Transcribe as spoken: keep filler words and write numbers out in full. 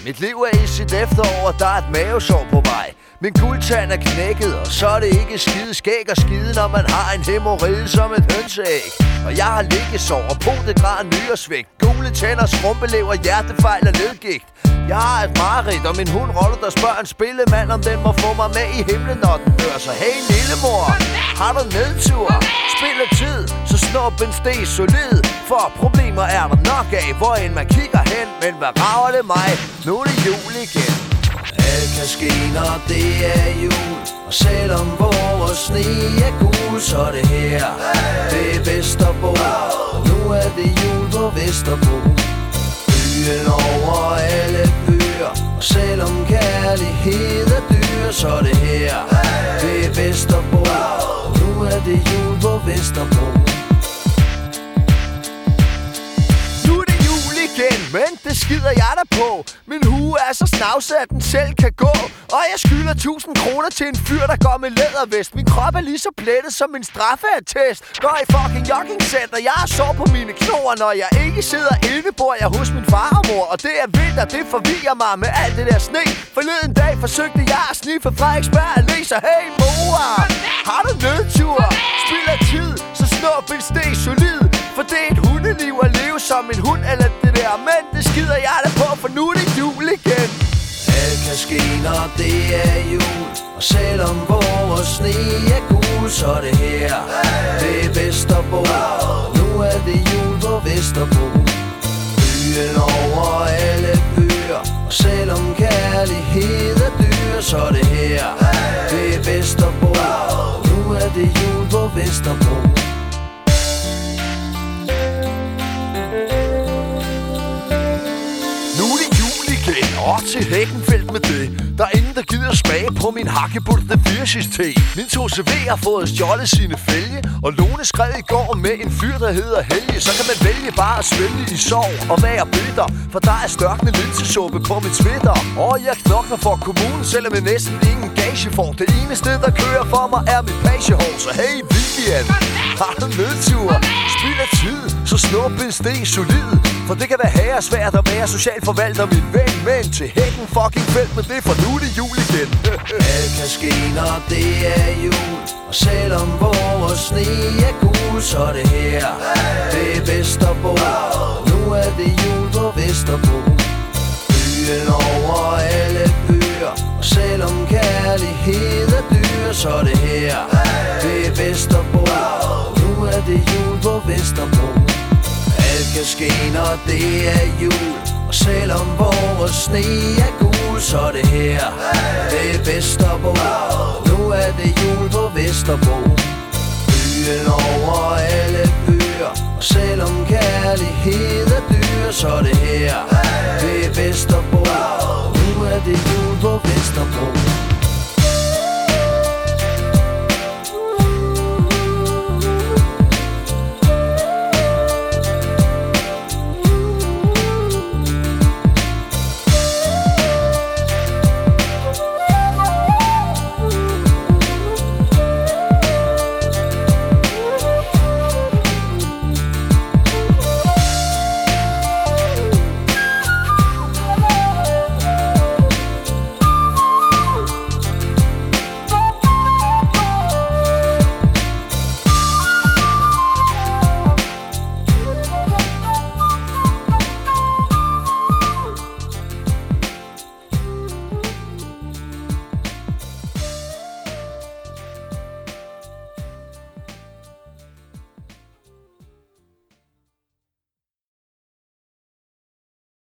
Mit liv er i sit efterår, og der er et mavesår på vej. Min guldtand er knækket, og så er det ikke skide skæg og skide, når man har en hæmorrhoide som et hønseæg. Og jeg har liggesår og potegrad nyresvægt, gule tænder, skrumpelever, hjertefejl og ledgigt. Jeg har et mareridt, og min hund Rolle, der spørger en spillemand, om den må få mig med i himlen, når den dør. Så hey lillemor, har du nedtur? Spiller tid, så snuppen steg solid. For problemer er der nok af, hvor end man kigger hen. Men hvad rager det mig? Nu er det jul igen. Alt kan ske, når det er jul. Og selvom vores sne er gul, så er det her, det er Vesterbro. Og nu er det jul på Vesterbro. Byen over alle byer. Og selvom kærlighed er dyr, så er det her, det er Vesterbro. Og nu er det jul på Vesterbro. Men det skider jeg da på. Min hue er så snavset, at den selv kan gå. Og jeg skylder tusind kroner til en fyr, der går med lædervest. Min krop er lige så plettet som min straffeattest. Går i fucking joggingcenter, jeg har sår på mine knor. Når jeg ikke sidder inde, bor jeg hos min far og mor. Og det er vinter, det forvirrer mig med alt det der sne. Forleden dag forsøgte jeg at sniffe Frederiksberg Allé. Så hey mor, har du nedtur? Spilder tid, så snup en steg solid. For det er et hundeliv at leve som en hund eller det der. Men det skider jeg da på, for nu er det jul igen. Alt kan ske, når det er jul. Og selvom vores sne er gul, så er det her, det er Vesterbro. Nu er det jul på Vesterbro. Byen over alle byer. Og selvom kærlighed er dyr, så er det her, det er Vesterbro. Nu er det jul på Vesterbro. Og til Hækkenfeldt med det. Der er ingen, der gider smage på min hakkebult The Virsis te. Min to C V har fået stjålet sine fælge. Og Lone skrev i går med en fyr, der hedder Helge. Så kan man vælge bare at svælge i sorg og være bitter. For der er størkende linsesuppe på mit Twitter. Og jeg knokler for kommunen, selvom jeg næsten ingen gage får. Det eneste, der kører for mig, er mit pagehår. Så hey Vivian, har du nedtur? Spilder tid, så snup en sten solid. For det kan være herresvært at være socialforvalter, min ven. Men til Hækken fucking felt med det, for nu er det jul igen. Alt kan ske, når det er jul. Og selvom vores sne er gul, så er det her, det er Vesterbro. Nu er det jul på Vesterbro. Byen over alle byer. Og selvom kærlighed er dyr, så er det her, det er Vesterbro. Nu er det jul på Vesterbro. Alt kan ske, når det er jul. Og selvom vores sne er gul, så er det her, det er Vesterbro. Nu er det jul på Vesterbro. Byen over alle byer. Og selvom kærlighed er dyr, så er det her, det er Vesterbro. Nu er det jul på Vesterbro.